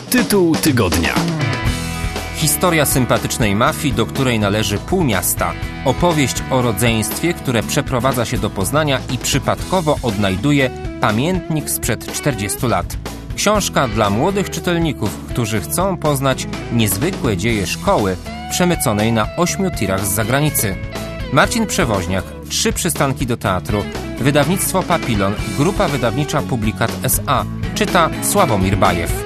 Tytuł tygodnia. Historia sympatycznej mafii, do której należy pół miasta. Opowieść o rodzeństwie, które przeprowadza się do Poznania i przypadkowo odnajduje pamiętnik sprzed 40 lat. Książka dla młodych czytelników, którzy chcą poznać niezwykłe dzieje szkoły przemyconej na 8 tirach z zagranicy. Marcin Przewoźniak, 3 przystanki do teatru, wydawnictwo Papilon, grupa wydawnicza Publikat S.A. Czyta Sławomir Bajew.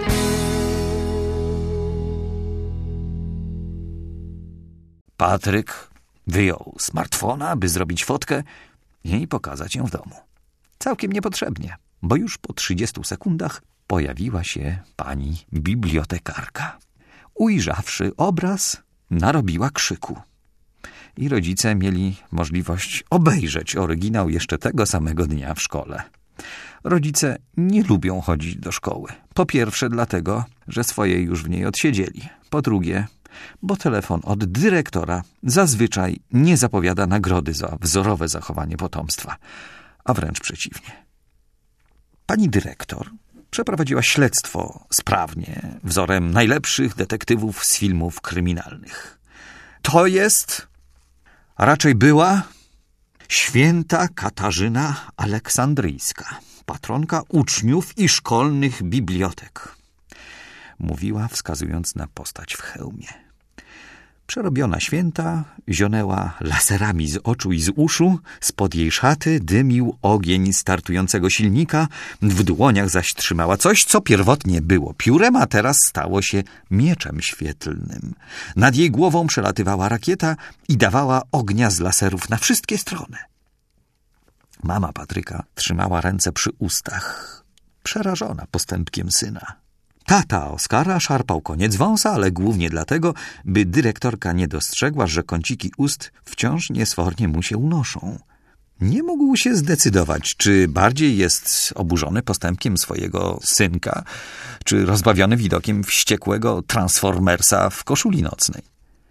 Patryk wyjął smartfona, by zrobić fotkę i pokazać ją w domu. Całkiem niepotrzebnie, bo już po 30 sekundach pojawiła się pani bibliotekarka. Ujrzawszy obraz, narobiła krzyku. I rodzice mieli możliwość obejrzeć oryginał jeszcze tego samego dnia w szkole. Rodzice nie lubią chodzić do szkoły. Po pierwsze dlatego, że swoje już w niej odsiedzieli. Po drugie, bo telefon od dyrektora zazwyczaj nie zapowiada nagrody za wzorowe zachowanie potomstwa, a wręcz przeciwnie. Pani dyrektor przeprowadziła śledztwo sprawnie, wzorem najlepszych detektywów z filmów kryminalnych. To jest, a raczej była, święta Katarzyna Aleksandryjska, patronka uczniów i szkolnych bibliotek. Mówiła, wskazując na postać w hełmie. Przerobiona święta zionęła laserami z oczu i z uszu, spod jej szaty dymił ogień startującego silnika, w dłoniach zaś trzymała coś, co pierwotnie było piórem, a teraz stało się mieczem świetlnym. Nad jej głową przelatywała rakieta i dawała ognia z laserów na wszystkie strony. Mama Patryka trzymała ręce przy ustach, przerażona postępkiem syna. Tata Oskara szarpał koniec wąsa, ale głównie dlatego, by dyrektorka nie dostrzegła, że kąciki ust wciąż niesfornie mu się unoszą. Nie mógł się zdecydować, czy bardziej jest oburzony postępkiem swojego synka, czy rozbawiony widokiem wściekłego transformersa w koszuli nocnej.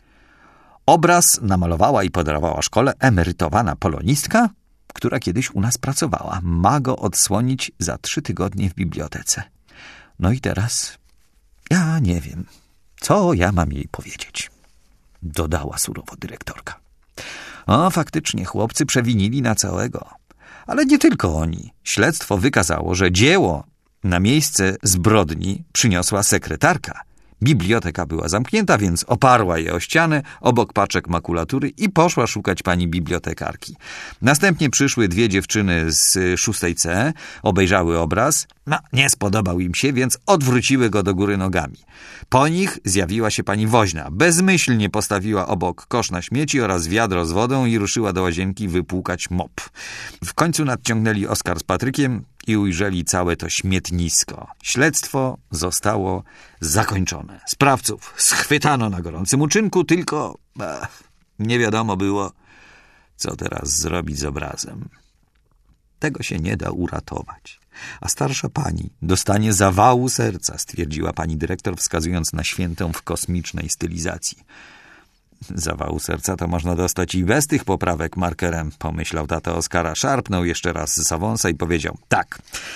Obraz namalowała i podarowała szkole emerytowana polonistka, która kiedyś u nas pracowała. Ma go odsłonić za 3 tygodnie w bibliotece. No i teraz ja nie wiem, co ja mam jej powiedzieć, dodała surowo dyrektorka. O, faktycznie, chłopcy przewinili na całego. Ale nie tylko oni. Śledztwo wykazało, że dzieło na miejsce zbrodni przyniosła sekretarka. Biblioteka była zamknięta, więc oparła je o ścianę obok paczek makulatury i poszła szukać pani bibliotekarki. Następnie przyszły 2 dziewczyny z 6C, obejrzały obraz. Nie spodobał im się, więc odwróciły go do góry nogami. Po nich zjawiła się pani woźna. Bezmyślnie postawiła obok kosz na śmieci oraz wiadro z wodą i ruszyła do łazienki wypłukać mop. W końcu nadciągnęli Oskar z Patrykiem i ujrzeli całe to śmietnisko. Śledztwo zostało zakończone. Sprawców schwytano na gorącym uczynku, tylko nie wiadomo było, co teraz zrobić z obrazem. Tego się nie da uratować. A starsza pani dostanie zawału serca, stwierdziła pani dyrektor, wskazując na świętą w kosmicznej stylizacji. Zawału serca to można dostać i bez tych poprawek markerem, pomyślał tata Oskara. Szarpnął jeszcze raz za wąsa i powiedział: tak,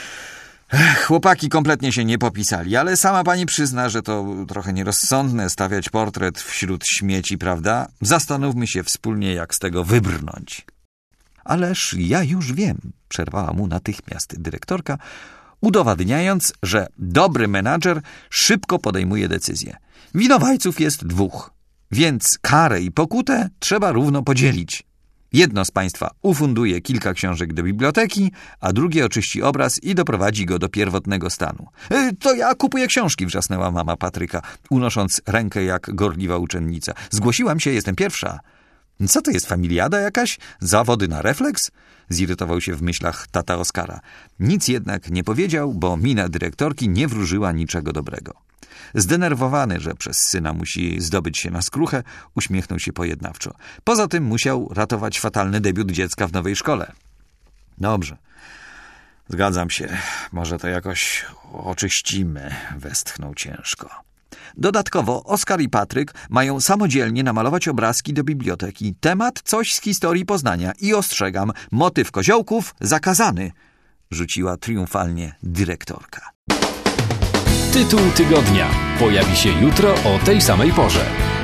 chłopaki kompletnie się nie popisali, ale sama pani przyzna, że to trochę nierozsądne stawiać portret wśród śmieci, prawda? Zastanówmy się wspólnie, jak z tego wybrnąć. Ależ ja już wiem, przerwała mu natychmiast dyrektorka, udowadniając, że dobry menadżer szybko podejmuje decyzję. Winowajców jest 2, więc karę i pokutę trzeba równo podzielić. Jedno z państwa ufunduje kilka książek do biblioteki, a drugie oczyści obraz i doprowadzi go do pierwotnego stanu. To ja kupuję książki, wrzasnęła mama Patryka, unosząc rękę jak gorliwa uczennica. Zgłosiłam się, jestem pierwsza. Co to jest, familiada jakaś? Zawody na refleks? Zirytował się w myślach tata Oskara. Nic jednak nie powiedział, bo mina dyrektorki nie wróżyła niczego dobrego. Zdenerwowany, że przez syna musi zdobyć się na skruchę, uśmiechnął się pojednawczo. Poza tym musiał ratować fatalny debiut dziecka w nowej szkole. Dobrze, zgadzam się. Może to jakoś oczyścimy, westchnął ciężko. Dodatkowo Oskar i Patryk mają samodzielnie namalować obrazki do biblioteki. Temat coś z historii Poznania i ostrzegam, motyw koziołków zakazany, rzuciła triumfalnie dyrektorka. Tytuł tygodnia. pojawi się jutro o tej samej porze.